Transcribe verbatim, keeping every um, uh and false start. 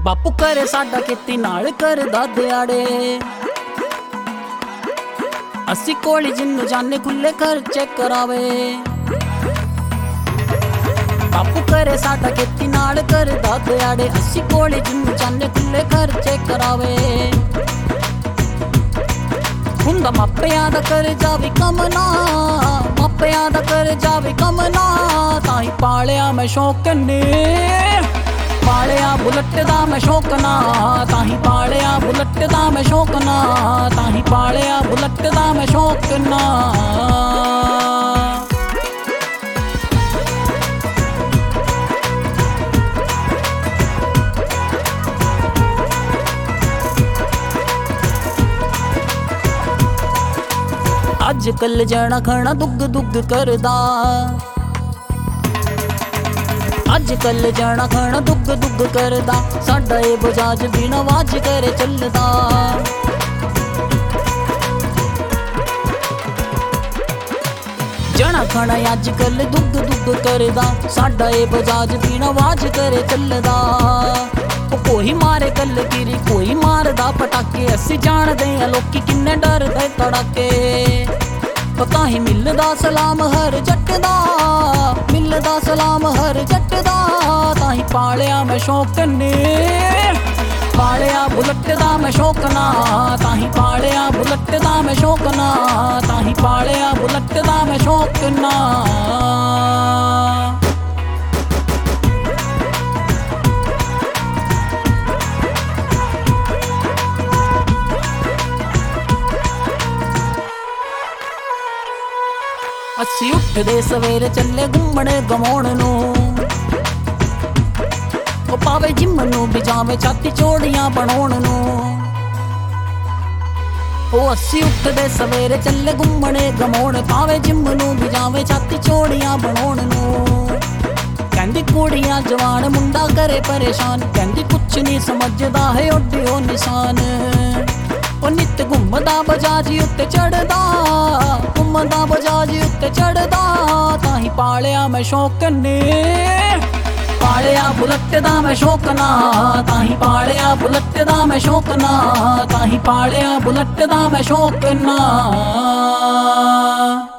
ਬਾਪੂ ਕਰੇ ਸਾਡਾ ਖੇਤੀ ਨਾਲ ਕਰਦਾ ਦਿਹਾੜੇ। ਅਸੀਂ ਕੋਲੀ ਜਿੰਨੂੰ ਜਾਣੇ ਖੁੱਲੇ ਖਰਚੇ ਕਰਾਵੇ। ਬਾਪੂ ਕਰੇ ਸਾਡਾ ਖੇਤੀ ਨਾਲ ਕਰਦਾ ਦਿਹਾੜੇ। ਅਸੀਂ ਕੋਲੀ ਜਿੰਨੂੰ ਜਾਣੇ ਖੁੱਲੇ ਖਰਚੇ ਕਰਾਵੇ। ਹੁੰਦਾ ਮਾਪਿਆਂ ਦਾ ਕਰਜ਼ਾ ਵੀ ਕੰਮ ਨਾ, ਮਾਪਿਆਂ ਦਾ ਕਰਜ਼ਾ ਵੀ ਕੰਮ ਨਾ। ਤਾਂ ਹੀ ਪਾਲਿਆ ਮੈਂ ਸ਼ੌਕ ਨੇ, ਪਾਲਿਆ ਬੁਲਟ ਦਾ ਮੈਂ ਸ਼ੌਕ ਨਾ। ਤਾਂ ਹੀ ਪਾਲਿਆ ਬੁਲਟ ਦਾ ਮੈਂ ਸ਼ੌਕ ਨਾ, ਤਾਂ ਹੀ ਪਾਲਿਆ ਬੁਲਟ ਦਾ ਮੈਂ ਸ਼ੌਕ ਨਾ। ਅੱਜ ਕੱਲ ਜਾਣਾ ਖਾਣਾ ਦੁੱਗ ਦੁੱਗ ਕਰਦਾ। ਅੱਜ ਕੱਲ ਜਾਣਾ ਖਾਣਾ ਦੁੱਗ ਦੁੱਗ ਕਰਦਾ। ਸਾਡਾ ਇਹ ਬਜਾਜ ਬਿਨ ਆਵਾਜ਼ ਕਰੇ ਚੱਲਦਾ। ਜਾਣਾ ਖਾਣਾ ਅੱਜ ਕੱਲ ਦੁੱਗ ਦੁੱਗ ਕਰਦਾ। ਸਾਡਾ ਇਹ ਬਜਾਜ ਬਿਨ ਆਵਾਜ਼ ਕਰੇ ਚੱਲਦਾ। ਉਹ ਕੋਈ ਮਾਰੇ ਕੱਲ ਕਿਰੀ, ਕੋਈ ਮਾਰਦਾ ਪਟਾਕੇ। ਅਸੀਂ ਜਾਣਦੇ ਆ ਲੋਕੀ ਕਿੰਨੇ ਡਰਦੇ ਤੜਾਕੇ। ਪਤਾ ਹੀ ਮਿਲਦਾ ਸਲਾਮ ਹਰ ਜੱਟ ਦਾ, ਮਿਲਦਾ ਸਲਾਮ ਹਰ ਜੱਟ ਦਾ। ਤਾਂ ਹੀ ਪਾਲਿਆ ਮੈਂ ਸ਼ੌਕ ਨੇ, ਪਾਲਿਆ ਬੁਲਟ ਦਾ ਮੈਂ ਸ਼ੌਕ ਨਾ। ਤਾਂ ਹੀ ਪਾਲਿਆ ਬੁਲਟ ਦਾ ਮੈਂ ਸ਼ੌਕ ਨਾ, ਤਾਂ ਹੀ ਪਾਲਿਆ ਬੁਲਟ ਦਾ ਮੈਂ ਸ਼ੌਕ ਨਾ। ਅਸੀਂ ਉੱਠਦੇ ਸਵੇਰੇ ਚੱਲੇ ਘੁੰਮਣ ਗਵਾਉਣ ਨੂੰ। ਉਹ ਪਾਵੇ ਜਿੰਮ ਨੂੰ ਵੀ ਜਾਵੇ ਛਾਤੀ ਚੋੜੀਆਂ ਬਣਾਉਣ ਨੂੰ। ਉਹ ਅਸੀਂ ਉੱਠਦੇ ਸਵੇਰੇ ਚੱਲੇ ਘੁੰਮਣ ਗਵਾਉਣ। ਪਾਵੇ ਜਿੰਮ ਨੂੰ ਵੀ ਜਾਵੇ ਛਾਤੀ ਚੋੜੀਆਂ ਬਣਾਉਣ ਨੂੰ। ਕਹਿੰਦੀ ਕੁੜੀਆਂ ਜਵਾਨ ਮੁੰਡਾ ਕਰੇ ਪਰੇਸ਼ਾਨ। ਕਹਿੰਦੀ ਕੁਛ ਨਹੀਂ ਸਮਝਦਾ ਹੈ ਓਡੇ ਉਹ ਨਿਸ਼ਾਨ। ਉਹ ਨਿੱਤ ਘੁੰਮਦਾ ਬਜਾਜੀ ਉੱਤੇ ਚੜਦਾ, ਘੁੰਮਦਾ ਬਜਾਜੀ ਉੱਤੇ ਚੜਦਾ। ਤਾਂ ਹੀ ਪਾਲਿਆ ਮੈਂ ਸ਼ੌਕ ਨੇ, ਪਾਲਿਆ ਬੁਲਟ ਦਾ ਮੈਂ ਸ਼ੌਕ ਨਾ। ਤਾਂ ਹੀ ਪਾਲਿਆ ਬੁਲਟ ਦਾ ਮੈਂ ਸ਼ੌਕ ਨਾ, ਤਾਂ ਹੀ ਪਾਲਿਆ ਬੁਲਟ ਦਾ ਮੈਂ ਸ਼ੌਕ ਨਾ।